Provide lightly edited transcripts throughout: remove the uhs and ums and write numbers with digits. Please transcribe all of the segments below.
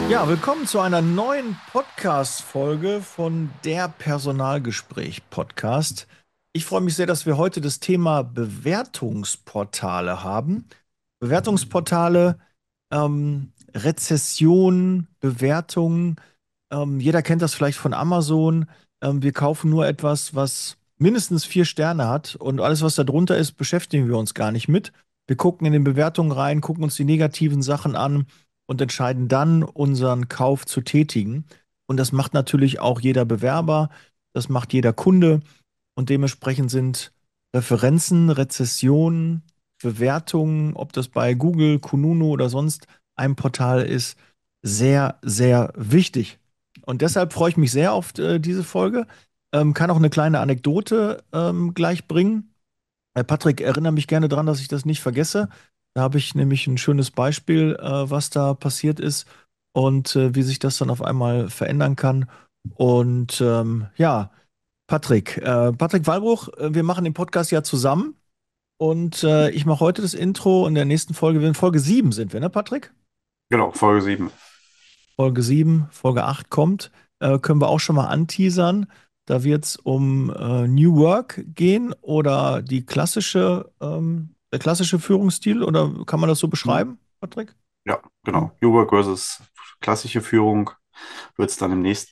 Ja, willkommen zu einer neuen Podcast-Folge von der Personalgespräch-Podcast. Ich freue mich sehr, dass wir heute das Thema Bewertungsportale haben. Bewertungsportale, Rezession, Bewertungen. Jeder kennt das vielleicht von Amazon. Wir kaufen nur etwas, was mindestens 4 Sterne hat und alles, was da drunter ist, beschäftigen wir uns gar nicht mit. Wir gucken in den Bewertungen rein, gucken uns die negativen Sachen an und entscheiden dann, unseren Kauf zu tätigen. Und das macht natürlich auch jeder Bewerber, das macht jeder Kunde und dementsprechend sind Referenzen, Rezessionen, Bewertungen, ob das bei Google, Kununu oder sonst ein Portal ist, sehr, sehr wichtig. Und deshalb freue ich mich sehr auf diese Folge. Kann auch eine kleine Anekdote gleich bringen. Patrick, erinnere mich gerne daran, dass ich das nicht vergesse. Da habe ich nämlich ein schönes Beispiel, was da passiert ist und wie sich das dann auf einmal verändern kann. Und ja, Patrick Wallbruch, wir machen den Podcast ja zusammen und ich mache heute das Intro. In der nächsten Folge, in Folge 7 sind wir, ne, Patrick? Genau, Folge 7. Folge 7, Folge 8 kommt, können wir auch schon mal anteasern. Da wird es um New Work gehen oder der klassische Führungsstil oder kann man das so Mhm. beschreiben, Patrick? Ja, Hm. genau. New Work versus klassische Führung wird es dann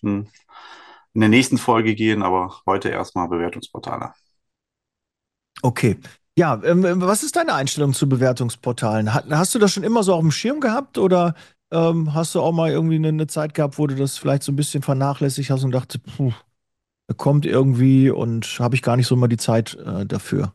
in der nächsten Folge gehen, aber heute erstmal Bewertungsportale. Okay. Ja, was ist deine Einstellung zu Bewertungsportalen? Hast du das schon immer so auf dem Schirm gehabt oder hast du auch mal irgendwie eine Zeit gehabt, wo du das vielleicht so ein bisschen vernachlässigt hast und dachte, puh, kommt irgendwie und habe ich gar nicht so mal die Zeit dafür?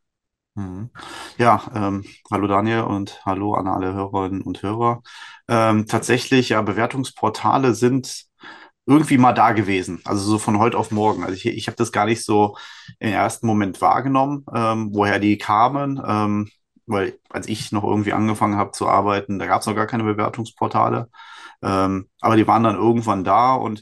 Mhm. Ja, hallo Daniel und hallo an alle Hörerinnen und Hörer. Tatsächlich, ja, Bewertungsportale sind irgendwie mal da gewesen, also so von heute auf morgen. Also ich habe das gar nicht so im ersten Moment wahrgenommen, woher die kamen, weil als ich noch irgendwie angefangen habe zu arbeiten, da gab es noch gar keine Bewertungsportale. Aber die waren dann irgendwann da und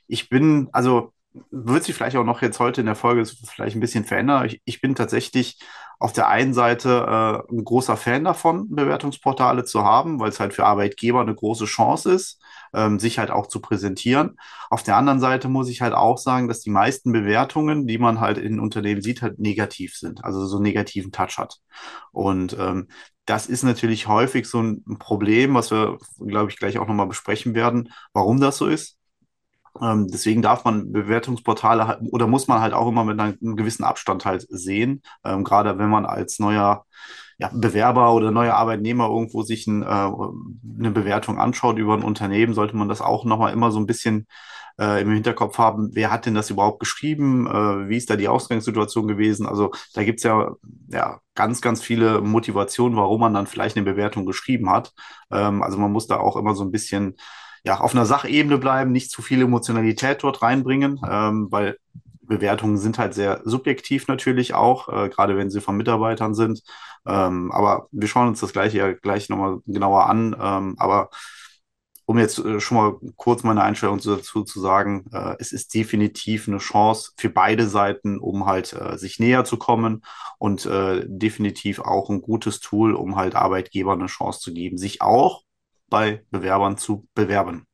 also wird sich vielleicht auch noch jetzt heute in der Folge vielleicht ein bisschen verändern. Ich bin tatsächlich auf der einen Seite ein großer Fan davon, Bewertungsportale zu haben, weil es halt für Arbeitgeber eine große Chance ist, sich halt auch zu präsentieren. Auf der anderen Seite muss ich halt auch sagen, dass die meisten Bewertungen, die man halt in Unternehmen sieht, halt negativ sind, also so einen negativen Touch hat. Und das ist natürlich häufig so ein Problem, was wir, glaube ich, gleich auch nochmal besprechen werden, warum das so ist. Deswegen darf man Bewertungsportale halt, oder muss man halt auch immer mit einem gewissen Abstand halt sehen. Gerade wenn man als neuer Bewerber oder neuer Arbeitnehmer irgendwo sich eine Bewertung anschaut über ein Unternehmen, sollte man das auch nochmal immer so ein bisschen im Hinterkopf haben, wer hat denn das überhaupt geschrieben, wie ist da die Ausgangssituation gewesen. Also da gibt es ja ganz, ganz viele Motivationen, warum man dann vielleicht eine Bewertung geschrieben hat. Also man muss da auch immer so ein bisschen auf einer Sachebene bleiben, nicht zu viel Emotionalität dort reinbringen, weil Bewertungen sind halt sehr subjektiv natürlich auch, gerade wenn sie von Mitarbeitern sind. Aber wir schauen uns das gleiche ja gleich nochmal genauer an. Aber um jetzt schon mal kurz meine Einstellung dazu zu sagen, es ist definitiv eine Chance für beide Seiten, um halt sich näher zu kommen und definitiv auch ein gutes Tool, um halt Arbeitgebern eine Chance zu geben, sich auch bei Bewerbern zu bewerben.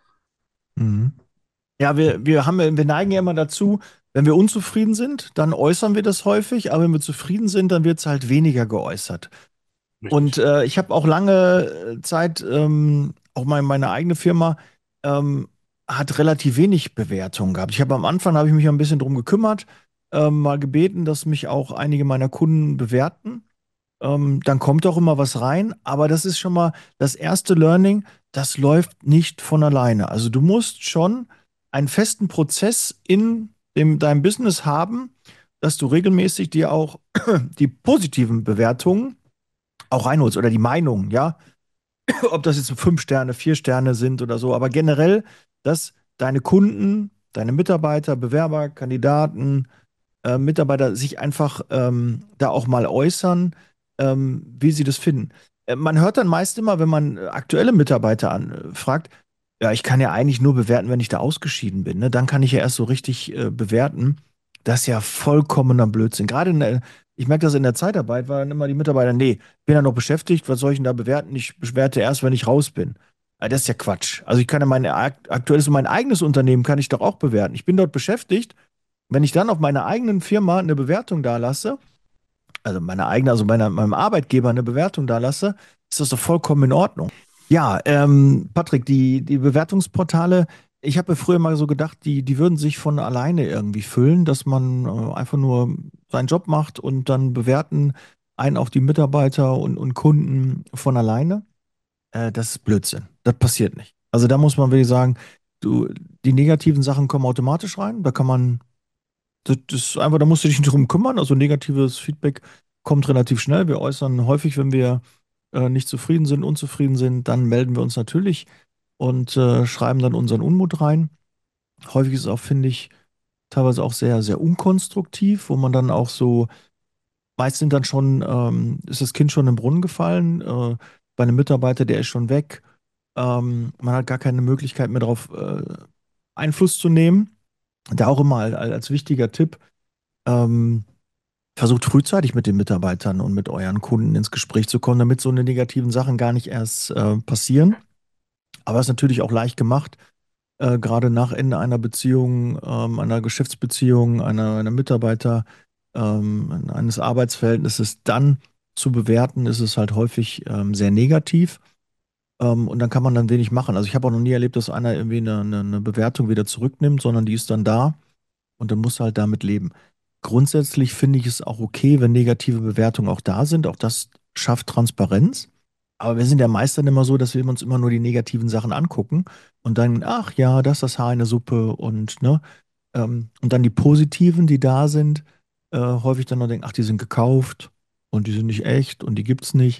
Mhm. Ja, wir neigen ja immer dazu, wenn wir unzufrieden sind, dann äußern wir das häufig, aber wenn wir zufrieden sind, dann wird es halt weniger geäußert. Und Richtig. ich habe auch lange Zeit, auch meine eigene Firma hat relativ wenig Bewertungen gehabt. Am Anfang habe ich mich ein bisschen drum gekümmert, mal gebeten, dass mich auch einige meiner Kunden bewerten. Dann kommt auch immer was rein, aber das ist schon mal das erste Learning, das läuft nicht von alleine. Also du musst schon einen festen Prozess in deinem Business haben, dass du regelmäßig dir auch die positiven Bewertungen auch reinholst oder die Meinungen, ja. Ob das jetzt 5 Sterne, 4 Sterne sind oder so, aber generell, dass deine Kunden, deine Mitarbeiter, Bewerber, Kandidaten, Mitarbeiter sich einfach da auch mal äußern, wie sie das finden. Man hört dann meist immer, wenn man aktuelle Mitarbeiter anfragt, ja, ich kann ja eigentlich nur bewerten, wenn ich da ausgeschieden bin. Ne? Dann kann ich ja erst so richtig bewerten. Das ist ja vollkommener Blödsinn. Ich merke das in der Zeitarbeit, waren immer die Mitarbeiter, nee, bin ja noch beschäftigt, was soll ich denn da bewerten? Ich bewerte erst, wenn ich raus bin. Das ist ja Quatsch. Also ich kann ja mein eigenes Unternehmen kann ich doch auch bewerten. Ich bin dort beschäftigt. Wenn ich dann auf meiner eigenen Firma eine Bewertung dalasse, also meine eigene, also meinem Arbeitgeber eine Bewertung dalasse, ist das doch vollkommen in Ordnung. Ja, Patrick, die Bewertungsportale, ich habe mir früher mal so gedacht, die würden sich von alleine irgendwie füllen, dass man einfach nur seinen Job macht und dann bewerten einen auch die Mitarbeiter und Kunden von alleine. Das ist Blödsinn. Das passiert nicht. Also da muss man wirklich sagen, du, die negativen Sachen kommen automatisch rein. Da kann man, das ist einfach, da musst du dich nicht drum kümmern. Also negatives Feedback kommt relativ schnell. Wir äußern häufig, wenn wir nicht zufrieden sind, unzufrieden sind, dann melden wir uns natürlich und schreiben dann unseren Unmut rein. Häufig ist es auch, finde ich, teilweise auch sehr, sehr unkonstruktiv, wo man dann auch so, meist sind dann schon, ist das Kind schon im Brunnen gefallen. Bei einem Mitarbeiter, der ist schon weg. Man hat gar keine Möglichkeit mehr darauf Einfluss zu nehmen. Da auch immer als wichtiger Tipp, ähm, versucht frühzeitig mit den Mitarbeitern und mit euren Kunden ins Gespräch zu kommen, damit so eine negativen Sachen gar nicht erst passieren. Aber es ist natürlich auch leicht gemacht, gerade nach Ende einer Beziehung, einer Geschäftsbeziehung, einer Mitarbeiter, eines Arbeitsverhältnisses dann zu bewerten, ist es halt häufig sehr negativ. Und dann kann man dann wenig machen. Also ich habe auch noch nie erlebt, dass einer irgendwie eine Bewertung wieder zurücknimmt, sondern die ist dann da und dann musst du halt damit leben. Grundsätzlich finde ich es auch okay, wenn negative Bewertungen auch da sind. Auch das schafft Transparenz. Aber wir sind ja meist dann immer so, dass wir uns immer nur die negativen Sachen angucken und dann, ach ja, das ist das Haar in der Suppe und ne, und dann die positiven, die da sind, häufig dann noch denken, ach, die sind gekauft und die sind nicht echt und die gibt's nicht.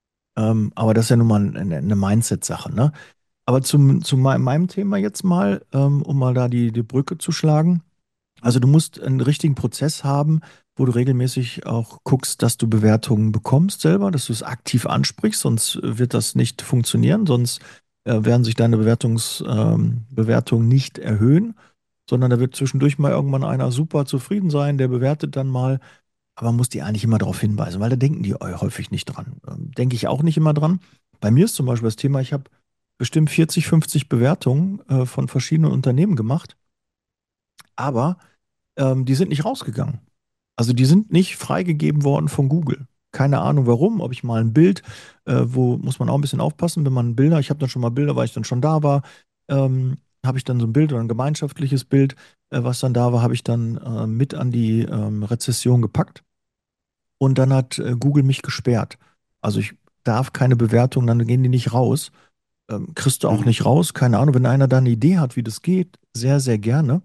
Aber das ist ja nun mal eine Mindset-Sache, ne? Aber zu meinem Thema jetzt mal, um mal da die Brücke zu schlagen. Also du musst einen richtigen Prozess haben, wo du regelmäßig auch guckst, dass du Bewertungen bekommst selber, dass du es aktiv ansprichst, sonst wird das nicht funktionieren, sonst werden sich deine Bewertungen nicht erhöhen, sondern da wird zwischendurch mal irgendwann einer super zufrieden sein, der bewertet dann mal, aber man muss die eigentlich immer darauf hinweisen, weil da denken die häufig nicht dran. Denke ich auch nicht immer dran. Bei mir ist zum Beispiel das Thema, ich habe bestimmt 40, 50 Bewertungen von verschiedenen Unternehmen gemacht, aber die sind nicht rausgegangen. Also die sind nicht freigegeben worden von Google. Keine Ahnung warum, ob ich mal ein Bild, wo muss man auch ein bisschen aufpassen, wenn man Bilder, ich habe dann schon mal Bilder, weil ich dann schon da war, habe ich dann so ein Bild oder ein gemeinschaftliches Bild, was dann da war, habe ich dann mit an die Rezession gepackt und dann hat Google mich gesperrt. Also ich darf keine Bewertung, dann gehen die nicht raus. Kriegst du auch Mhm. nicht raus, keine Ahnung, wenn einer da eine Idee hat, wie das geht, sehr, sehr gerne.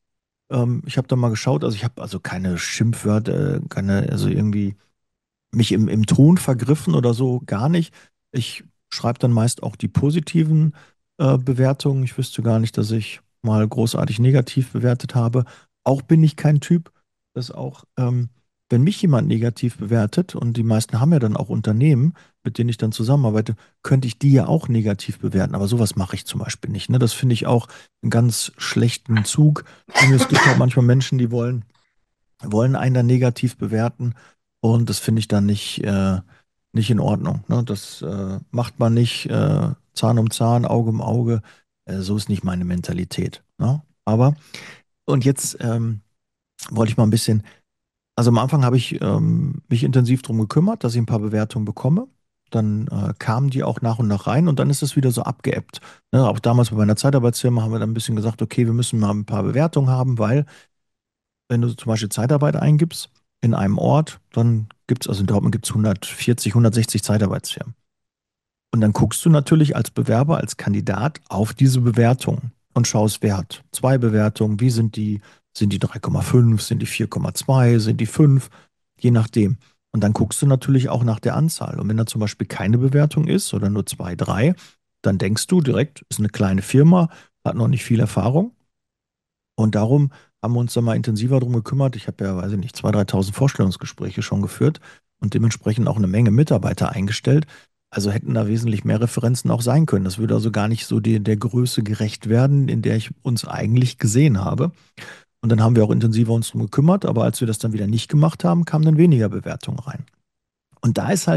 Ich habe da mal geschaut, also ich habe also keine Schimpfwörter, keine, also irgendwie mich im Ton vergriffen oder so, gar nicht. Ich schreibe dann meist auch die positiven Bewertungen. Ich wüsste gar nicht, dass ich mal großartig negativ bewertet habe. Auch bin ich kein Typ, das auch, wenn mich jemand negativ bewertet, und die meisten haben ja dann auch Unternehmen, mit denen ich dann zusammenarbeite, könnte ich die ja auch negativ bewerten. Aber sowas mache ich zum Beispiel nicht. Ne? Das finde ich auch einen ganz schlechten Zug. Und es gibt halt manchmal Menschen, die wollen einen dann negativ bewerten und das finde ich dann nicht in Ordnung. Ne? Das macht man nicht Zahn um Zahn, Auge um Auge. So ist nicht meine Mentalität. Ne? Aber, und jetzt wollte ich mal ein bisschen, also am Anfang habe ich mich intensiv darum gekümmert, dass ich ein paar Bewertungen bekomme. Dann kamen die auch nach und nach rein und dann ist es wieder so abgeebbt. Ne? Auch damals bei meiner Zeitarbeitsfirma haben wir dann ein bisschen gesagt, okay, wir müssen mal ein paar Bewertungen haben, weil wenn du zum Beispiel Zeitarbeit eingibst in einem Ort, dann gibt es, also in Dortmund gibt es 140, 160 Zeitarbeitsfirmen. Und dann guckst du natürlich als Bewerber, als Kandidat auf diese Bewertungen und schaust, wer hat zwei Bewertungen, wie sind die 3,5, sind die 4,2, sind die 5, je nachdem. Und dann guckst du natürlich auch nach der Anzahl. Und wenn da zum Beispiel keine Bewertung ist oder nur zwei, drei, dann denkst du direkt, ist eine kleine Firma, hat noch nicht viel Erfahrung. Und darum haben wir uns da mal intensiver drum gekümmert. Ich habe ja, weiß ich nicht, 2.000, 3.000 Vorstellungsgespräche schon geführt und dementsprechend auch eine Menge Mitarbeiter eingestellt. Also hätten da wesentlich mehr Referenzen auch sein können. Das würde also gar nicht so der Größe gerecht werden, in der ich uns eigentlich gesehen habe. Und dann haben wir auch intensiver uns drum gekümmert, aber als wir das dann wieder nicht gemacht haben, kamen dann weniger Bewertungen rein. Und da ist halt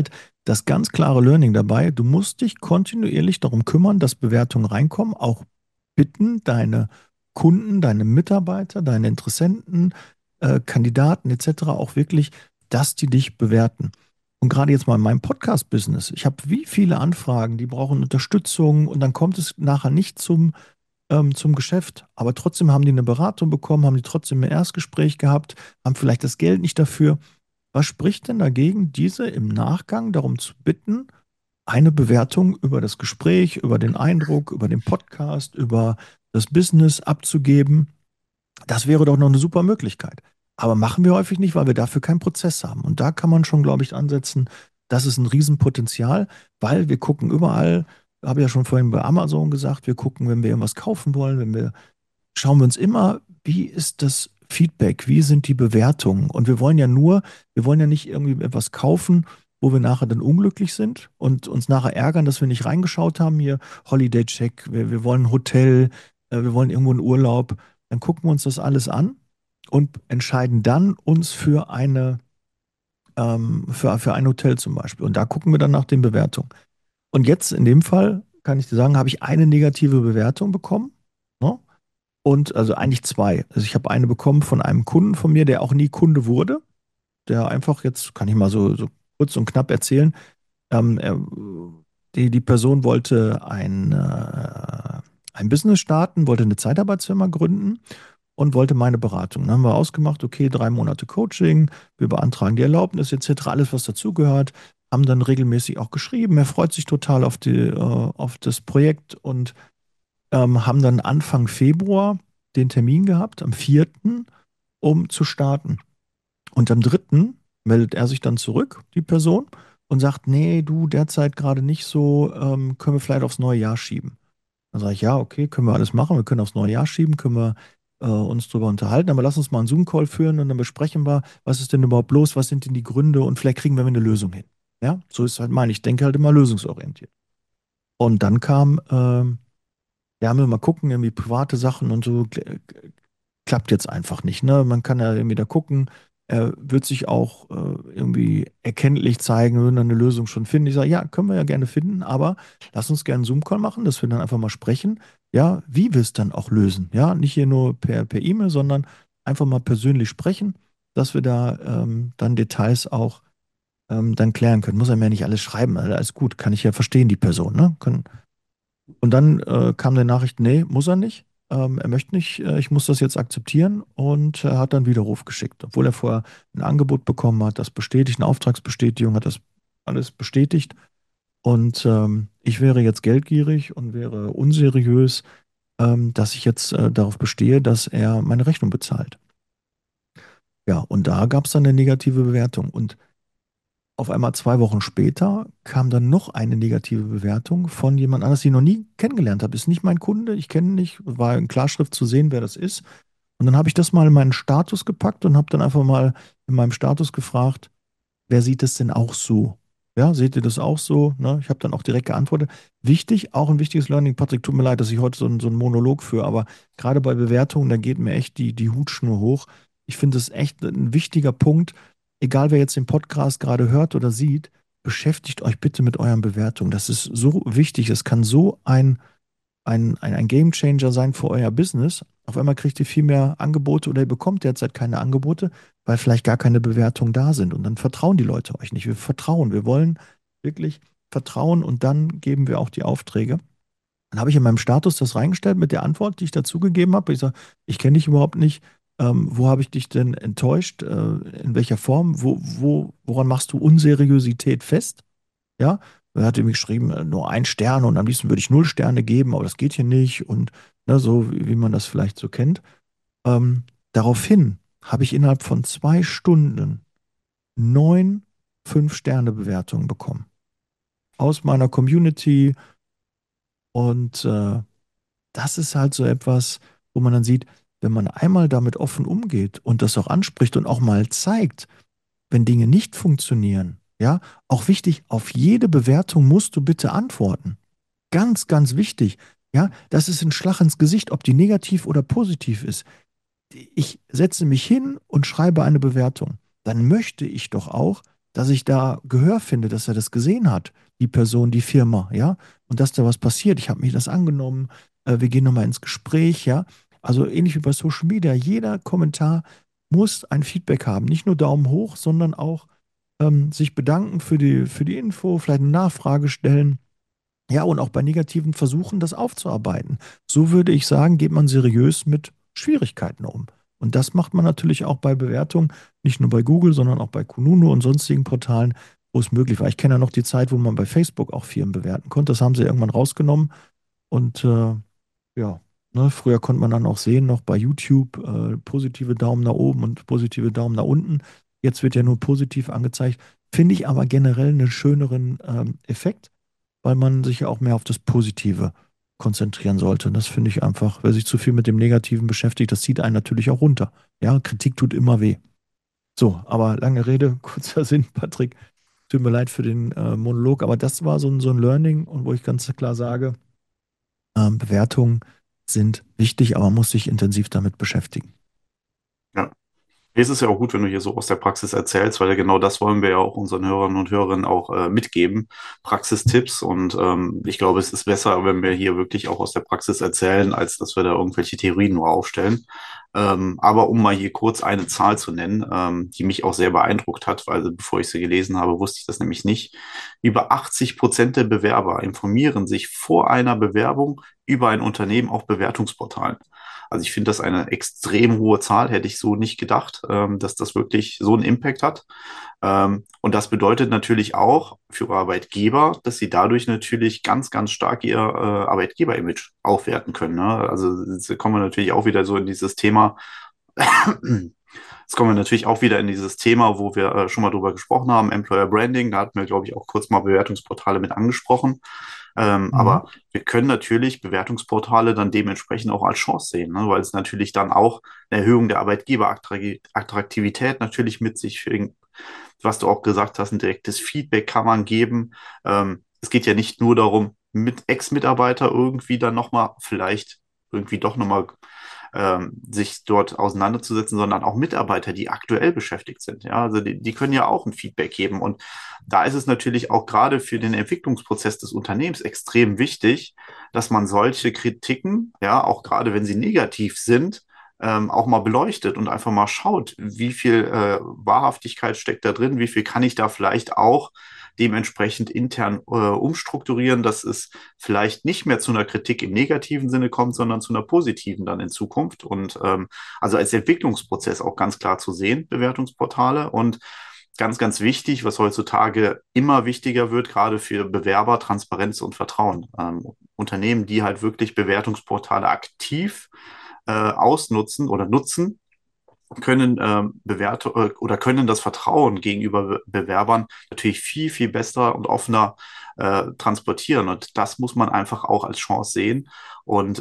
das ganz klare Learning dabei, du musst dich kontinuierlich darum kümmern, dass Bewertungen reinkommen, auch bitten, deine Kunden, deine Mitarbeiter, deine Interessenten, Kandidaten etc. auch wirklich, dass die dich bewerten. Und gerade jetzt mal in meinem Podcast-Business, ich habe wie viele Anfragen, die brauchen Unterstützung und dann kommt es nachher nicht zum Geschäft. Aber trotzdem haben die eine Beratung bekommen, haben die trotzdem ein Erstgespräch gehabt, haben vielleicht das Geld nicht dafür. Was spricht denn dagegen, diese im Nachgang darum zu bitten, eine Bewertung über das Gespräch, über den Eindruck, über den Podcast, über das Business abzugeben? Das wäre doch noch eine super Möglichkeit. Aber machen wir häufig nicht, weil wir dafür keinen Prozess haben. Und da kann man schon, glaube ich, ansetzen, das ist ein Riesenpotenzial, weil wir gucken überall, habe ich ja schon vorhin bei Amazon gesagt, wir gucken, wenn wir irgendwas kaufen wollen, wenn wir schauen wir uns immer, wie ist das Feedback, wie sind die Bewertungen? Und wir wollen ja nicht irgendwie etwas kaufen, wo wir nachher dann unglücklich sind und uns nachher ärgern, dass wir nicht reingeschaut haben. Hier Holiday Check, wir wollen ein Hotel, wir wollen irgendwo einen Urlaub. Dann gucken wir uns das alles an und entscheiden dann uns für ein Hotel zum Beispiel. Und da gucken wir dann nach den Bewertungen. Und jetzt in dem Fall kann ich dir sagen, habe ich eine negative Bewertung bekommen. Ne? Und also eigentlich zwei. Also ich habe eine bekommen von einem Kunden von mir, der auch nie Kunde wurde, der einfach jetzt, kann ich mal so kurz und knapp erzählen, ähm, er, die Person wollte ein Business starten, wollte eine Zeitarbeitsfirma gründen und wollte meine Beratung. Dann haben wir ausgemacht, okay, 3 Monate Coaching, wir beantragen die Erlaubnis etc., alles, was dazugehört, haben dann regelmäßig auch geschrieben. Er freut sich total auf das Projekt und haben dann Anfang Februar den Termin gehabt, am 4., um zu starten. Und am 3. meldet er sich dann zurück, die Person, und sagt, nee, du, derzeit gerade nicht so, können wir vielleicht aufs neue Jahr schieben. Dann sage ich, ja, okay, können wir alles machen, wir können aufs neue Jahr schieben, können wir uns darüber unterhalten, aber lass uns mal einen Zoom-Call führen und dann besprechen wir, was ist denn überhaupt los, was sind denn die Gründe und vielleicht kriegen wir eine Lösung hin. Ja, so ist halt mein, ich denke halt immer lösungsorientiert. Und dann kam ja, müssen wir mal gucken, irgendwie private Sachen und so klappt jetzt einfach nicht. Ne? Man kann ja irgendwie da gucken, er wird sich auch irgendwie erkenntlich zeigen, wir würden dann eine Lösung schon finden. Ich sage, ja, können wir ja gerne finden, aber lass uns gerne einen Zoom-Call machen, dass wir dann einfach mal sprechen, ja, wie wir es dann auch lösen. Ja, nicht hier nur per E-Mail, sondern einfach mal persönlich sprechen, dass wir da dann Details auch dann klären können. Muss er mir ja nicht alles schreiben, also alles gut, kann ich ja verstehen, die Person, ne? Und dann kam eine Nachricht, nee, muss er nicht. Er möchte nicht, ich muss das jetzt akzeptieren und er hat dann Widerruf geschickt, obwohl er vorher ein Angebot bekommen hat, das bestätigt, eine Auftragsbestätigung, hat das alles bestätigt. Und ich wäre jetzt geldgierig und wäre unseriös, dass ich jetzt darauf bestehe, dass er meine Rechnung bezahlt. Ja, und da gab es dann eine negative Bewertung. Und auf einmal 2 Wochen später kam dann noch eine negative Bewertung von jemand anders, den ich noch nie kennengelernt habe. Ist nicht mein Kunde, ich kenne ihn nicht, war in Klarschrift zu sehen, wer das ist. Und dann habe ich das mal in meinen Status gepackt und habe dann einfach mal in meinem Status gefragt, wer sieht es denn auch so? Ja, seht ihr das auch so? Ne? Ich habe dann auch direkt geantwortet. Wichtig, auch ein wichtiges Learning, Patrick, tut mir leid, dass ich heute so einen Monolog führe, aber gerade bei Bewertungen, da geht mir echt die Hutschnur hoch. Ich finde es echt ein wichtiger Punkt, egal wer jetzt den Podcast gerade hört oder sieht, beschäftigt euch bitte mit euren Bewertungen. Das ist so wichtig. Es kann so ein Game Changer sein für euer Business. Auf einmal kriegt ihr viel mehr Angebote oder ihr bekommt derzeit keine Angebote, weil vielleicht gar keine Bewertungen da sind. Und dann vertrauen die Leute euch nicht. Wir vertrauen. Wir wollen wirklich vertrauen und dann geben wir auch die Aufträge. Dann habe ich in meinem Status das reingestellt mit der Antwort, die ich dazugegeben habe. Ich sage, ich kenne dich überhaupt nicht. Wo habe ich dich denn enttäuscht? In welcher Form? Woran machst du Unseriosität fest? Ja, er hatte mir geschrieben, nur 1 Stern und am liebsten würde ich 0 Sterne geben, aber das geht hier nicht und ne, so wie man das vielleicht so kennt. Ähm, Daraufhin habe ich innerhalb von 2 Stunden 9 5-Sterne-Bewertungen bekommen aus meiner Community und das ist halt so etwas, wo man dann sieht, wenn man einmal damit offen umgeht und das auch anspricht und auch mal zeigt, wenn Dinge nicht funktionieren, ja, auch wichtig, auf jede Bewertung musst du bitte antworten. Ganz, ganz wichtig. Ja, das ist ein Schlag ins Gesicht, ob die negativ oder positiv ist. Ich setze mich hin und schreibe eine Bewertung. Dann möchte ich doch auch, dass ich da Gehör finde, dass er das gesehen hat, die Person, die Firma, ja, und dass da was passiert. Ich habe mir das angenommen, wir gehen nochmal ins Gespräch, ja. Also ähnlich wie bei Social Media, jeder Kommentar muss ein Feedback haben. Nicht nur Daumen hoch, sondern auch sich bedanken für die Info, vielleicht eine Nachfrage stellen. Ja, und auch bei negativen Versuchen, das aufzuarbeiten. So würde ich sagen, geht man seriös mit Schwierigkeiten um. Und das macht man natürlich auch bei Bewertungen, nicht nur bei Google, sondern auch bei Kununu und sonstigen Portalen, wo es möglich war. Ich kenne ja noch die Zeit, wo man bei Facebook auch Firmen bewerten konnte. Das haben sie irgendwann rausgenommen. Und ja, ne, früher konnte man dann auch sehen, noch bei YouTube, positive Daumen nach oben und positive Daumen nach unten. Jetzt wird ja nur positiv angezeigt. Finde ich aber generell einen schöneren Effekt, weil man sich ja auch mehr auf das Positive konzentrieren sollte. Das finde ich einfach, wer sich zu viel mit dem Negativen beschäftigt, das zieht einen natürlich auch runter. Ja, Kritik tut immer weh. So, aber lange Rede, kurzer Sinn, Patrick. Tut mir leid für den Monolog, aber das war so ein Learning und wo ich ganz klar sage, Bewertungen sind wichtig, aber man muss sich intensiv damit beschäftigen. Ja. Es ist ja auch gut, wenn du hier so aus der Praxis erzählst, weil ja genau das wollen wir ja auch unseren Hörern und Hörerinnen auch mitgeben, Praxistipps. Und ich glaube, es ist besser, wenn wir hier wirklich auch aus der Praxis erzählen, als dass wir da irgendwelche Theorien nur aufstellen. Aber um mal hier kurz eine Zahl zu nennen, die mich auch sehr beeindruckt hat, weil bevor ich sie gelesen habe, wusste ich das nämlich nicht. Über 80% der Bewerber informieren sich vor einer Bewerbung über ein Unternehmen auf Bewertungsportalen. Also ich finde das eine extrem hohe Zahl, hätte ich so nicht gedacht, dass das wirklich so einen Impact hat. Und das bedeutet natürlich auch für Arbeitgeber, dass sie dadurch natürlich ganz, ganz stark ihr Arbeitgeber-Image aufwerten können. Ne? Also jetzt kommen wir natürlich auch wieder so in dieses Thema. Jetzt kommen wir natürlich auch wieder in dieses Thema, wo wir schon mal drüber gesprochen haben, Employer Branding. Da hatten wir, glaube ich, auch kurz mal Bewertungsportale mit angesprochen. Mhm. Aber wir können natürlich Bewertungsportale dann dementsprechend auch als Chance sehen, ne? Weil es natürlich dann auch eine Erhöhung der Arbeitgeberattraktivität natürlich mit sich bringt. Was du auch gesagt hast, ein direktes Feedback kann man geben. Es geht ja nicht nur darum, mit Ex-Mitarbeiter irgendwie dann nochmal vielleicht irgendwie doch nochmal sich dort auseinanderzusetzen, sondern auch Mitarbeiter, die aktuell beschäftigt sind. Ja, also die können ja auch ein Feedback geben. Und da ist es natürlich auch gerade für den Entwicklungsprozess des Unternehmens extrem wichtig, dass man solche Kritiken, ja, auch gerade wenn sie negativ sind, auch mal beleuchtet und einfach mal schaut, wie viel Wahrhaftigkeit steckt da drin, wie viel kann ich da vielleicht auch dementsprechend intern umstrukturieren, dass es vielleicht nicht mehr zu einer Kritik im negativen Sinne kommt, sondern zu einer positiven dann in Zukunft. Und also als Entwicklungsprozess auch ganz klar zu sehen, Bewertungsportale. Und ganz, ganz wichtig, was heutzutage immer wichtiger wird, gerade für Bewerber, Transparenz und Vertrauen. Unternehmen, die halt wirklich Bewertungsportale aktiv ausnutzen oder nutzen, können oder können das Vertrauen gegenüber Bewerbern natürlich viel, viel besser und offener transportieren. Und das muss man einfach auch als Chance sehen. Und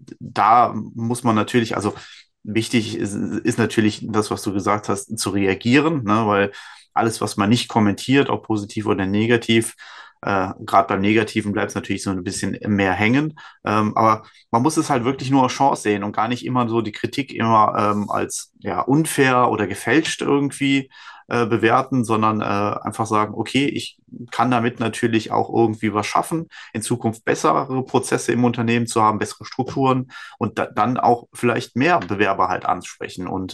da muss man natürlich, also wichtig ist natürlich das, was du gesagt hast, zu reagieren, ne? Weil alles, was man nicht kommentiert, ob positiv oder negativ, gerade beim Negativen bleibt es natürlich so ein bisschen mehr hängen. Aber man muss es halt wirklich nur als Chance sehen und gar nicht immer so die Kritik immer als ja, unfair oder gefälscht irgendwie bewerten, sondern einfach sagen, okay, ich kann damit natürlich auch irgendwie was schaffen, in Zukunft bessere Prozesse im Unternehmen zu haben, bessere Strukturen und dann auch vielleicht mehr Bewerber halt ansprechen. Und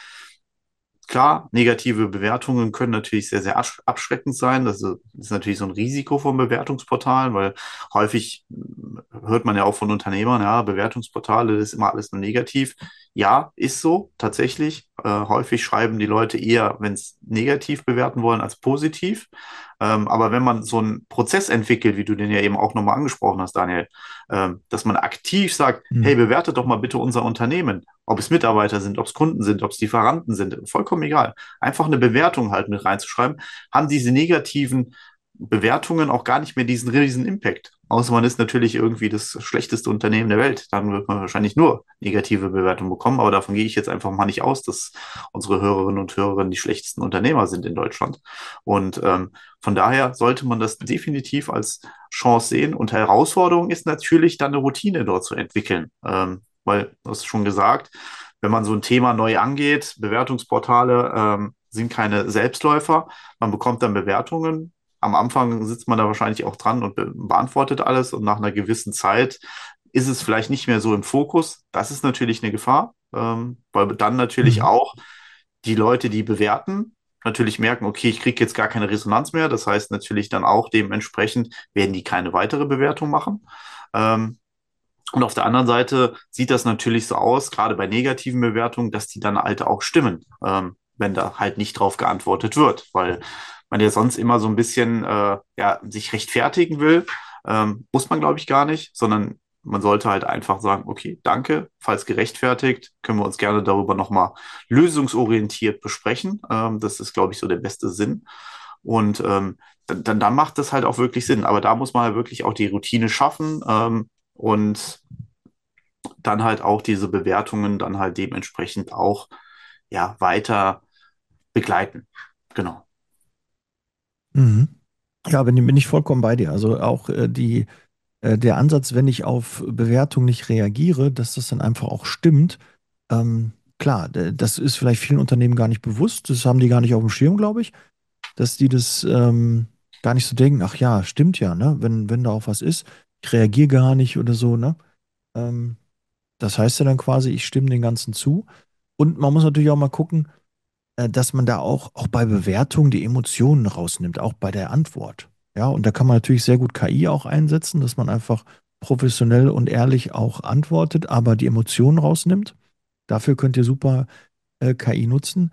klar, negative Bewertungen können natürlich sehr, sehr abschreckend sein. Das ist natürlich so ein Risiko von Bewertungsportalen, weil häufig hört man ja auch von Unternehmern, ja, Bewertungsportale, das ist immer alles nur negativ. Ja, ist so, tatsächlich. Häufig schreiben die Leute eher, wenn es negativ bewerten wollen, als positiv. Aber wenn man so einen Prozess entwickelt, wie du den ja eben auch nochmal angesprochen hast, Daniel, dass man aktiv sagt, hey, Mhm. bewertet doch mal bitte unser Unternehmen, ob es Mitarbeiter sind, ob es Kunden sind, ob es Lieferanten sind, vollkommen egal. Einfach eine Bewertung halt mit reinzuschreiben, haben diese negativen Bewertungen auch gar nicht mehr diesen riesen Impact. Außer man ist natürlich irgendwie das schlechteste Unternehmen der Welt. Dann wird man wahrscheinlich nur negative Bewertungen bekommen. Aber davon gehe ich jetzt einfach mal nicht aus, dass unsere Hörerinnen und Hörer die schlechtesten Unternehmer sind in Deutschland. Und von daher sollte man das definitiv als Chance sehen. Und Herausforderung ist natürlich dann eine Routine dort zu entwickeln. Weil, du hast schon gesagt, wenn man so ein Thema neu angeht, Bewertungsportale, sind keine Selbstläufer. Man bekommt dann Bewertungen. Am Anfang sitzt man da wahrscheinlich auch dran und beantwortet alles und nach einer gewissen Zeit ist es vielleicht nicht mehr so im Fokus. Das ist natürlich eine Gefahr, weil dann natürlich Mhm. auch die Leute, die bewerten, natürlich merken, okay, ich kriege jetzt gar keine Resonanz mehr. Das heißt natürlich dann auch dementsprechend werden die keine weitere Bewertung machen. Ähm, und auf der anderen Seite sieht das natürlich so aus, gerade bei negativen Bewertungen, dass die dann halt auch stimmen, wenn da halt nicht drauf geantwortet wird, weil man ja sonst immer so ein bisschen ja, sich rechtfertigen will. Muss man, glaube ich, gar nicht, sondern man sollte halt einfach sagen, okay, danke, falls gerechtfertigt, können wir uns gerne darüber nochmal lösungsorientiert besprechen. Das ist, glaube ich, so der beste Sinn. Und dann macht das halt auch wirklich Sinn. Aber da muss man halt wirklich auch die Routine schaffen. Und dann halt auch diese Bewertungen dann halt dementsprechend auch ja weiter begleiten. Genau. Mhm. Ja, bin ich vollkommen bei dir. Also auch der Ansatz, wenn ich auf Bewertung nicht reagiere, dass das dann einfach auch stimmt. Klar, das ist vielleicht vielen Unternehmen gar nicht bewusst. Das haben die gar nicht auf dem Schirm, glaube ich, dass die das gar nicht so denken. Ach ja, stimmt ja, ne? Wenn da auch was ist, ich reagiere gar nicht oder so, ne? Ähm, Das heißt ja dann quasi, ich stimme den Ganzen zu. Und man muss natürlich auch mal gucken, dass man da auch bei Bewertungen die Emotionen rausnimmt, auch bei der Antwort. Ja, und da kann man natürlich sehr gut KI auch einsetzen, dass man einfach professionell und ehrlich auch antwortet, aber die Emotionen rausnimmt. Dafür könnt ihr super KI nutzen.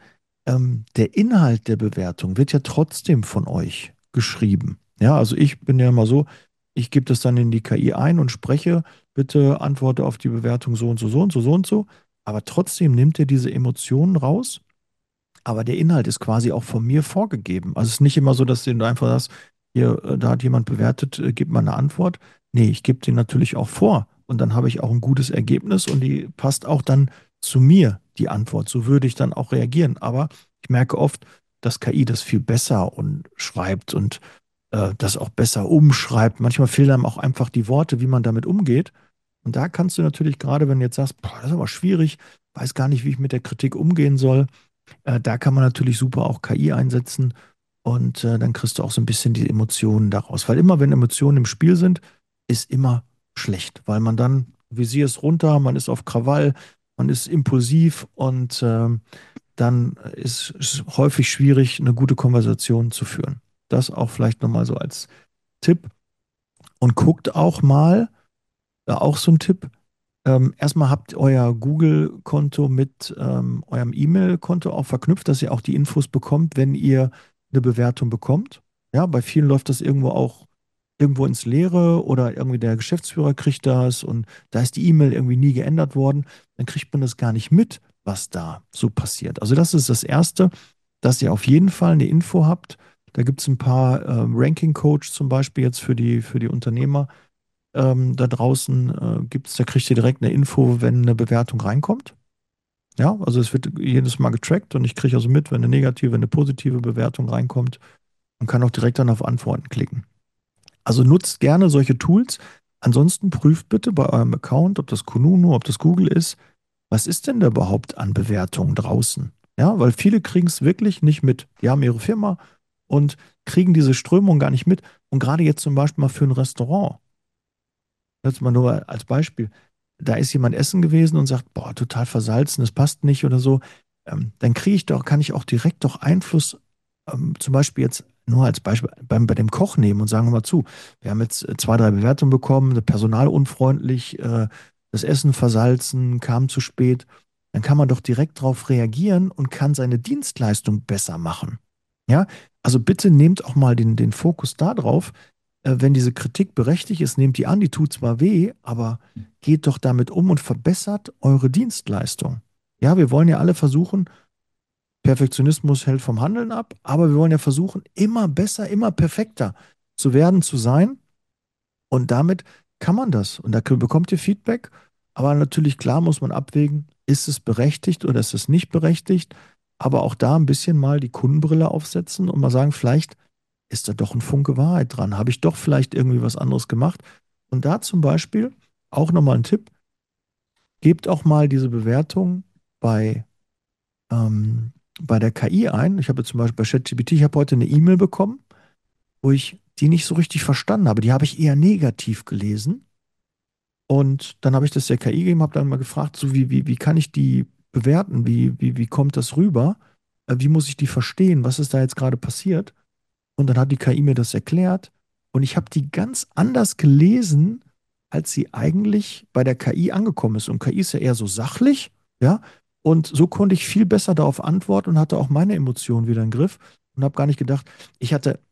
Der Inhalt der Bewertung wird ja trotzdem von euch geschrieben. Ja, also ich bin ja immer so, ich gebe das dann in die KI ein und spreche, bitte antworte auf die Bewertung so und so, so und so, so und so. Aber trotzdem nimmt ihr diese Emotionen raus, aber der Inhalt ist quasi auch von mir vorgegeben. Also es ist nicht immer so, dass du einfach sagst, hier, da hat jemand bewertet, gib mal eine Antwort. Nee, ich gebe den natürlich auch vor. Und dann habe ich auch ein gutes Ergebnis und die passt auch dann zu mir, die Antwort. So würde ich dann auch reagieren. Aber ich merke oft, dass KI das viel besser und schreibt und das auch besser umschreibt. Manchmal fehlen einem auch einfach die Worte, wie man damit umgeht. Und da kannst du natürlich gerade, wenn du jetzt sagst, boah, das ist aber schwierig, weiß gar nicht, wie ich mit der Kritik umgehen soll, da kann man natürlich super auch KI einsetzen und dann kriegst du auch so ein bisschen die Emotionen daraus. Weil immer, wenn Emotionen im Spiel sind, ist immer schlecht, weil man dann, Visier ist runter, man ist auf Krawall, man ist impulsiv und dann ist es häufig schwierig, eine gute Konversation zu führen. Das auch vielleicht nochmal so als Tipp. Und guckt auch mal, auch so ein Tipp, erstmal habt euer Google-Konto mit eurem E-Mail-Konto auch verknüpft, dass ihr auch die Infos bekommt, wenn ihr eine Bewertung bekommt. Ja, bei vielen läuft das irgendwo auch irgendwo ins Leere oder irgendwie der Geschäftsführer kriegt das und da ist die E-Mail irgendwie nie geändert worden. Dann kriegt man das gar nicht mit, was da so passiert. Also das ist das Erste, dass ihr auf jeden Fall eine Info habt. Da gibt es ein paar Ranking-Coach zum Beispiel jetzt für die Unternehmer da draußen gibt's, da kriegt ihr direkt eine Info, wenn eine Bewertung reinkommt. Ja, also es wird jedes Mal getrackt und ich kriege also mit, wenn eine negative, eine positive Bewertung reinkommt und kann auch direkt dann auf Antworten klicken. Also nutzt gerne solche Tools. Ansonsten prüft bitte bei eurem Account, ob das Kununu, ob das Google ist, was ist denn da überhaupt an Bewertungen draußen? Ja, weil viele kriegen es wirklich nicht mit. Die haben ihre Firma und kriegen diese Strömung gar nicht mit. Und gerade jetzt zum Beispiel mal für ein Restaurant. Jetzt mal nur als Beispiel. Da ist jemand essen gewesen und sagt, boah, total versalzen, das passt nicht oder so. Dann kriege ich doch, kann ich auch direkt doch Einfluss, zum Beispiel jetzt nur als Beispiel bei dem Koch nehmen und sagen wir mal zu, wir haben jetzt zwei, drei Bewertungen bekommen, Personal unfreundlich, das Essen versalzen, kam zu spät. Dann kann man doch direkt darauf reagieren und kann seine Dienstleistung besser machen. Ja, also bitte nehmt auch mal den Fokus da drauf, wenn diese Kritik berechtigt ist, nehmt die an, die tut zwar weh, aber geht doch damit um und verbessert eure Dienstleistung. Ja, wir wollen ja alle versuchen, Perfektionismus hält vom Handeln ab, aber wir wollen ja versuchen, immer besser, immer perfekter zu werden, zu sein. Und damit kann man das. Und da bekommt ihr Feedback. Aber natürlich, klar, muss man abwägen, ist es berechtigt oder ist es nicht berechtigt. Aber auch da ein bisschen mal die Kundenbrille aufsetzen und mal sagen, vielleicht ist da doch ein Funke Wahrheit dran? Habe ich doch vielleicht irgendwie was anderes gemacht? Und da zum Beispiel auch nochmal ein Tipp, gebt auch mal diese Bewertung bei, ähm, bei der KI ein. Ich habe jetzt zum Beispiel bei ChatGPT, ich habe heute eine E-Mail bekommen, wo ich die nicht so richtig verstanden habe. Die habe ich eher negativ gelesen. Und dann habe ich das der KI gegeben, habe dann mal gefragt, so wie kann ich die bewerten? Wie kommt das rüber? Wie muss ich die verstehen? Was ist da jetzt gerade passiert? Und dann hat die KI mir das erklärt. Und ich habe die ganz anders gelesen, als sie eigentlich bei der KI angekommen ist. Und KI ist ja eher so sachlich, ja. Und so konnte ich viel besser darauf antworten und hatte auch meine Emotionen wieder im Griff und habe gar nicht gedacht, ich hatte,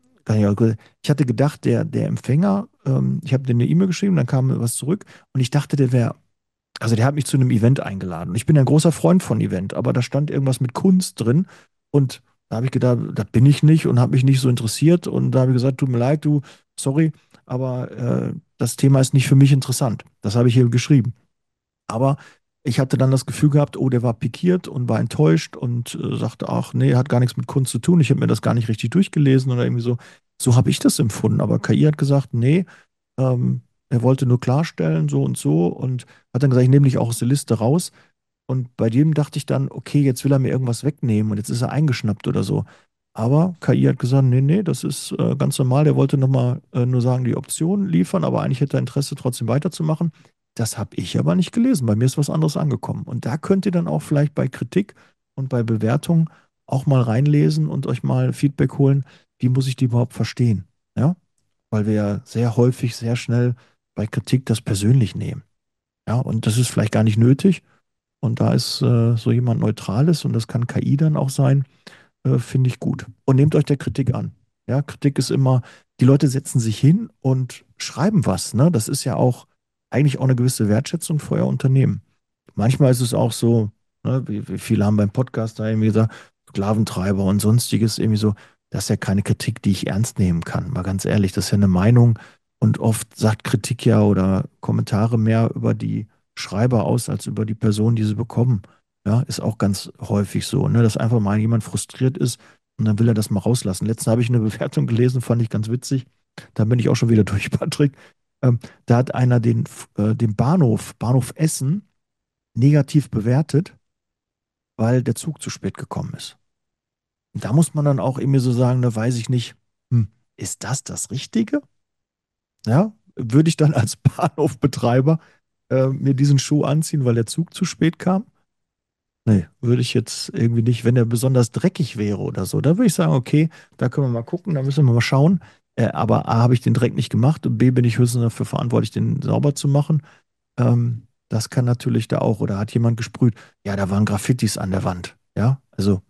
ich hatte gedacht, der Empfänger, ich habe denen eine E-Mail geschrieben, dann kam was zurück und ich dachte, also der hat mich zu einem Event eingeladen. Und ich bin ja ein großer Freund von Event, aber da stand irgendwas mit Kunst drin. Und da habe ich gedacht, das bin ich nicht und habe mich nicht so interessiert. Und da habe ich gesagt, tut mir leid, du, sorry, aber das Thema ist nicht für mich interessant. Das habe ich hier geschrieben. Aber ich hatte dann das Gefühl gehabt, oh, der war pikiert und war enttäuscht und sagte, ach nee, hat gar nichts mit Kunst zu tun. Ich habe mir das gar nicht richtig durchgelesen oder irgendwie so. So habe ich das empfunden. Aber KI hat gesagt, nee, ähm, er wollte nur klarstellen, so und so und hat dann gesagt, ich nehme dich auch aus der Liste raus. Und bei dem dachte ich dann, okay, jetzt will er mir irgendwas wegnehmen und jetzt ist er eingeschnappt oder so. Aber KI hat gesagt, nee, nee, das ist ganz normal. Der wollte nochmal nur sagen, die Option liefern, aber eigentlich hätte er Interesse, trotzdem weiterzumachen. Das habe ich aber nicht gelesen. Bei mir ist was anderes angekommen. Und da könnt ihr dann auch vielleicht bei Kritik und bei Bewertungen auch mal reinlesen und euch mal Feedback holen, wie muss ich die überhaupt verstehen? Ja, weil wir ja sehr häufig, sehr schnell bei Kritik das persönlich nehmen. Ja, und das ist vielleicht gar nicht nötig. Und da ist so jemand Neutrales und das kann KI dann auch sein, finde ich gut. Und nehmt euch der Kritik an. Ja, Kritik ist immer, die Leute setzen sich hin und schreiben was. Ne? Das ist ja auch eigentlich auch eine gewisse Wertschätzung für euer Unternehmen. Manchmal ist es auch so, ne, wie viele haben beim Podcast da irgendwie gesagt, Sklaventreiber und sonstiges irgendwie so, das ist ja keine Kritik, die ich ernst nehmen kann. Mal ganz ehrlich, das ist ja eine Meinung und oft sagt Kritik ja oder Kommentare mehr über die Schreiber aus als über die Person, die sie bekommen. Ja, ist auch ganz häufig so, ne, dass einfach mal jemand frustriert ist und dann will er das mal rauslassen. Letztens habe ich eine Bewertung gelesen, fand ich ganz witzig. Da bin ich auch schon wieder durch, Patrick. Da hat einer den Bahnhof Essen, negativ bewertet, weil der Zug zu spät gekommen ist. Und da muss man dann auch irgendwie so sagen, da weiß ich nicht, ist das das Richtige? Ja, würde ich dann als Bahnhofbetreiber mir diesen Schuh anziehen, weil der Zug zu spät kam? Nee, würde ich jetzt irgendwie nicht, wenn der besonders dreckig wäre oder so. Da würde ich sagen, okay, da können wir mal gucken, da müssen wir mal schauen. Aber A, habe ich den Dreck nicht gemacht und B, bin ich höchstens dafür verantwortlich, den sauber zu machen. Das kann natürlich da auch. Oder hat jemand gesprüht? Ja, da waren Graffitis an der Wand. Ja, also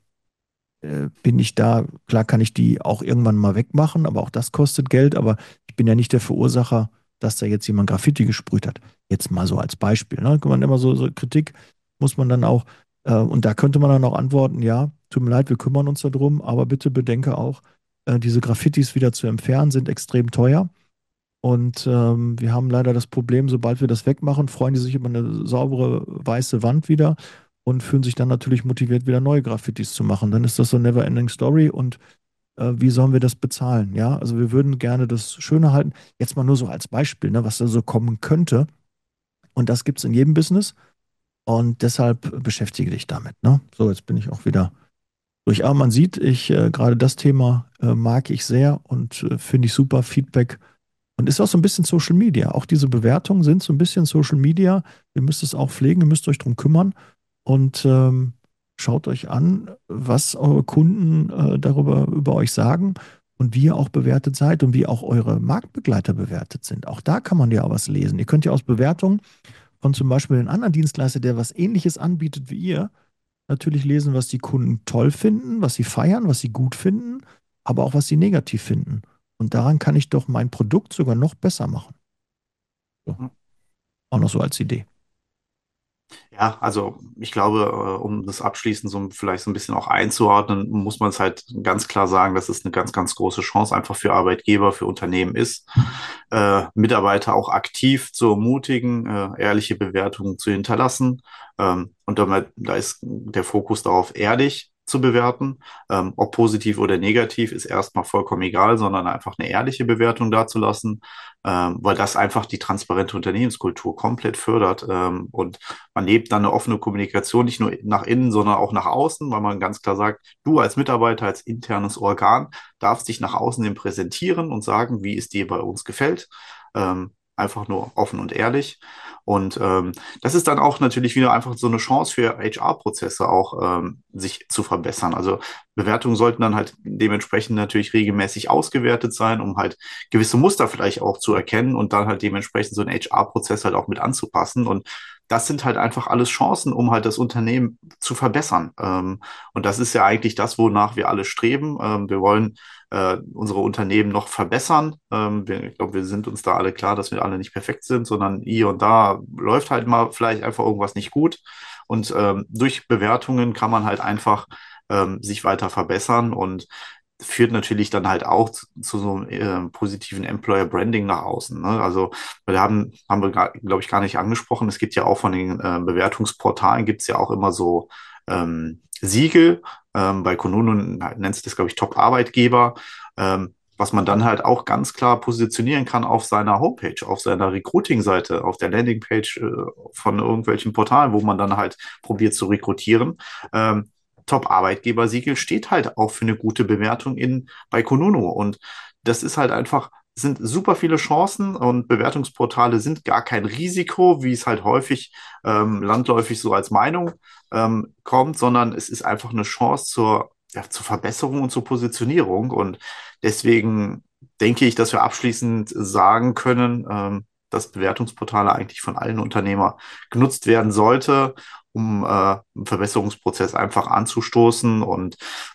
bin ich da, klar kann ich die auch irgendwann mal wegmachen, aber auch das kostet Geld. Aber ich bin ja nicht der Verursacher, dass da jetzt jemand Graffiti gesprüht hat. Jetzt mal so als Beispiel. Ne? Kann man immer so Kritik muss man dann auch, und da könnte man dann auch antworten, ja, tut mir leid, wir kümmern uns darum, aber bitte bedenke auch, diese Graffitis wieder zu entfernen, sind extrem teuer. Und wir haben leider das Problem, sobald wir das wegmachen, freuen die sich über eine saubere weiße Wand wieder und fühlen sich dann natürlich motiviert, wieder neue Graffitis zu machen. Dann ist das so eine never-ending Story und wie sollen wir das bezahlen? Ja, also wir würden gerne das schöner halten. Jetzt mal nur so als Beispiel, ne, was da so kommen könnte. Und das gibt es in jedem Business und deshalb beschäftige dich damit. Ne? So, jetzt bin ich auch wieder durch. Aber man sieht, gerade das Thema mag ich sehr und finde ich super. Feedback und ist auch so ein bisschen Social Media. Auch diese Bewertungen sind so ein bisschen Social Media. Ihr müsst es auch pflegen, ihr müsst euch drum kümmern und schaut euch an, was eure Kunden darüber über euch sagen und wie ihr auch bewertet seid und wie auch eure Marktbegleiter bewertet sind. Auch da kann man ja auch was lesen. Ihr könnt ja aus Bewertungen von zum Beispiel einem anderen Dienstleister, der was Ähnliches anbietet wie ihr, natürlich lesen, was die Kunden toll finden, was sie feiern, was sie gut finden, aber auch was sie negativ finden. Und daran kann ich doch mein Produkt sogar noch besser machen. So, auch noch so als Idee. Ja, also ich glaube, um das abschließend so vielleicht so ein bisschen auch einzuordnen, muss man es halt ganz klar sagen, dass es eine ganz, ganz große Chance einfach für Arbeitgeber, für Unternehmen ist, Mitarbeiter auch aktiv zu ermutigen, ehrliche Bewertungen zu hinterlassen. Und damit, da ist der Fokus darauf ehrlich. zu bewerten. Ob positiv oder negativ ist erstmal vollkommen egal, sondern einfach eine ehrliche Bewertung dazulassen, weil das einfach die transparente Unternehmenskultur komplett fördert. Und man lebt dann eine offene Kommunikation nicht nur nach innen, sondern auch nach außen, weil man ganz klar sagt, du als Mitarbeiter, als internes Organ darfst dich nach außen hin präsentieren und sagen, wie es dir bei uns gefällt. Einfach nur offen und ehrlich. Und das ist dann auch natürlich wieder einfach so eine Chance für HR-Prozesse auch sich zu verbessern. Also Bewertungen sollten dann halt dementsprechend natürlich regelmäßig ausgewertet sein, um halt gewisse Muster vielleicht auch zu erkennen und dann halt dementsprechend so einen HR-Prozess halt auch mit anzupassen. Und das sind halt einfach alles Chancen, um halt das Unternehmen zu verbessern. Und das ist ja eigentlich das, wonach wir alle streben. Wir wollen unsere Unternehmen noch verbessern. Ich glaube, wir sind uns da alle klar, dass wir alle nicht perfekt sind, sondern hier und da läuft halt mal vielleicht einfach irgendwas nicht gut. Und durch Bewertungen kann man halt einfach sich weiter verbessern und führt natürlich dann halt auch zu so einem positiven Employer Branding nach außen. Ne? Also haben wir, glaube ich, gar nicht angesprochen. Es gibt ja auch von den Bewertungsportalen gibt es ja auch immer so Siegel. Bei Kununu nennt sich das, glaube ich, Top-Arbeitgeber, was man dann halt auch ganz klar positionieren kann auf seiner Homepage, auf seiner Recruiting-Seite, auf der Landingpage von irgendwelchen Portalen, wo man dann halt probiert zu rekrutieren. Top-Arbeitgeber-Siegel steht halt auch für eine gute Bewertung bei Kununu. Und das ist halt einfach, sind super viele Chancen und Bewertungsportale sind gar kein Risiko, wie es halt häufig landläufig so als Meinung kommt, sondern es ist einfach eine Chance zur Verbesserung und zur Positionierung. Und deswegen denke ich, dass wir abschließend sagen können, dass Bewertungsportale eigentlich von allen Unternehmern genutzt werden sollte, um einen Verbesserungsprozess einfach anzustoßen und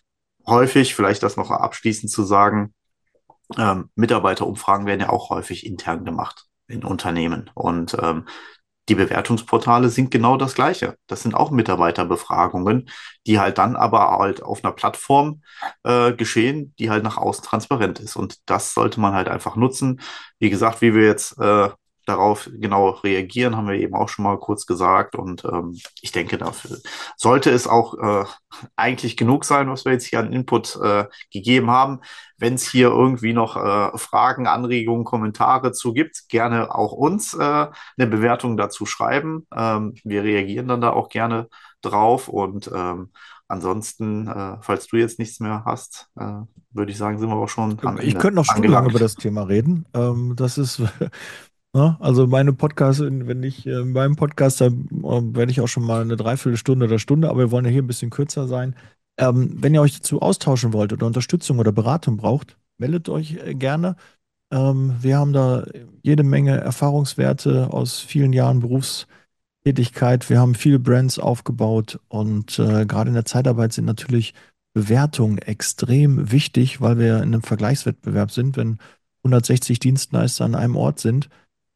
häufig, vielleicht das noch abschließend zu sagen, Mitarbeiterumfragen werden ja auch häufig intern gemacht in Unternehmen. Und die Bewertungsportale sind genau das Gleiche. Das sind auch Mitarbeiterbefragungen, die halt dann aber halt auf einer Plattform geschehen, die halt nach außen transparent ist. Und das sollte man halt einfach nutzen. Wie gesagt, wie wir jetzt darauf genau reagieren, haben wir eben auch schon mal kurz gesagt. Und ich denke, dafür sollte es auch eigentlich genug sein, was wir jetzt hier an Input gegeben haben. Wenn es hier irgendwie noch Fragen, Anregungen, Kommentare zu gibt, gerne auch uns eine Bewertung dazu schreiben. Wir reagieren dann da auch gerne drauf. Und ansonsten, falls du jetzt nichts mehr hast, würde ich sagen, sind wir auch schon am Ich Ende könnte noch stundenlang über angelangt. das Thema reden. Das ist, ne, also meine Podcasts, wenn ich in meinem Podcast, da werde ich auch schon mal eine Dreiviertelstunde oder Stunde, aber wir wollen ja hier ein bisschen kürzer sein. Wenn ihr euch dazu austauschen wollt oder Unterstützung oder Beratung braucht, meldet euch gerne. Wir haben da jede Menge Erfahrungswerte aus vielen Jahren Berufstätigkeit. Wir haben viele Brands aufgebaut und gerade in der Zeitarbeit sind natürlich Bewertungen extrem wichtig, weil wir in einem Vergleichswettbewerb sind, wenn 160 Dienstleister an einem Ort sind.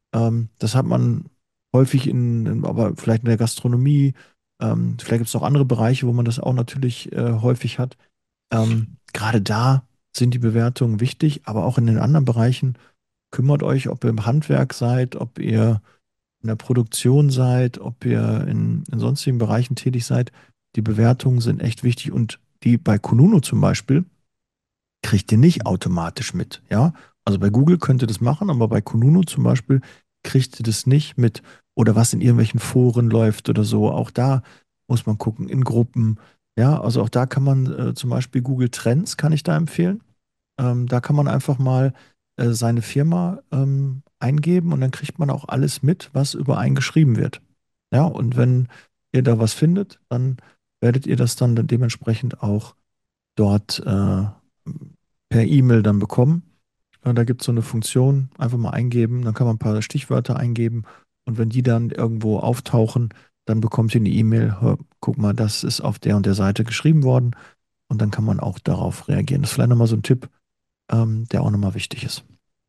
Das hat man häufig aber vielleicht in der Gastronomie. Vielleicht gibt es noch andere Bereiche, wo man das auch natürlich häufig hat. Gerade da sind die Bewertungen wichtig, aber auch in den anderen Bereichen kümmert euch, ob ihr im Handwerk seid, ob ihr in der Produktion seid, ob ihr in sonstigen Bereichen tätig seid. Die Bewertungen sind echt wichtig und die bei Kununu zum Beispiel kriegt ihr nicht automatisch mit, ja? Also bei Google könnt ihr das machen, aber bei Kununu zum Beispiel kriegt ihr das nicht mit oder was in irgendwelchen Foren läuft oder so. Auch da muss man gucken, in Gruppen, ja? Also auch da kann man zum Beispiel Google Trends kann ich da empfehlen. Da kann man einfach mal seine Firma eingeben und dann kriegt man auch alles mit, was über einen geschrieben wird. Ja, und wenn ihr da was findet, dann werdet ihr das dann dementsprechend auch dort per E-Mail dann bekommen. Da gibt es so eine Funktion, einfach mal eingeben, dann kann man ein paar Stichwörter eingeben und wenn die dann irgendwo auftauchen, dann bekommt ihr eine E-Mail, "Hör, guck mal, das ist auf der und der Seite geschrieben worden und dann kann man auch darauf reagieren. Das ist vielleicht nochmal so ein Tipp, der auch nochmal wichtig ist.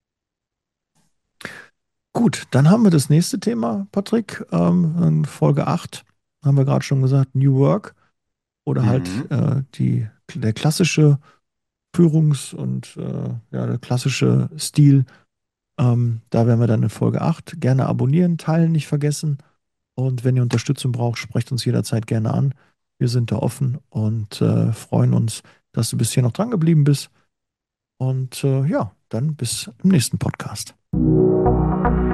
Gut, dann haben wir das nächste Thema, Patrick. In Folge 8 haben wir gerade schon gesagt, New Work oder halt Mhm. der klassische und ja, der klassische Stil. Da wären wir dann in Folge 8. Gerne abonnieren, teilen nicht vergessen. Und wenn ihr Unterstützung braucht, sprecht uns jederzeit gerne an. Wir sind da offen und freuen uns, dass du bis hier noch dran geblieben bist. Und ja, dann bis im nächsten Podcast.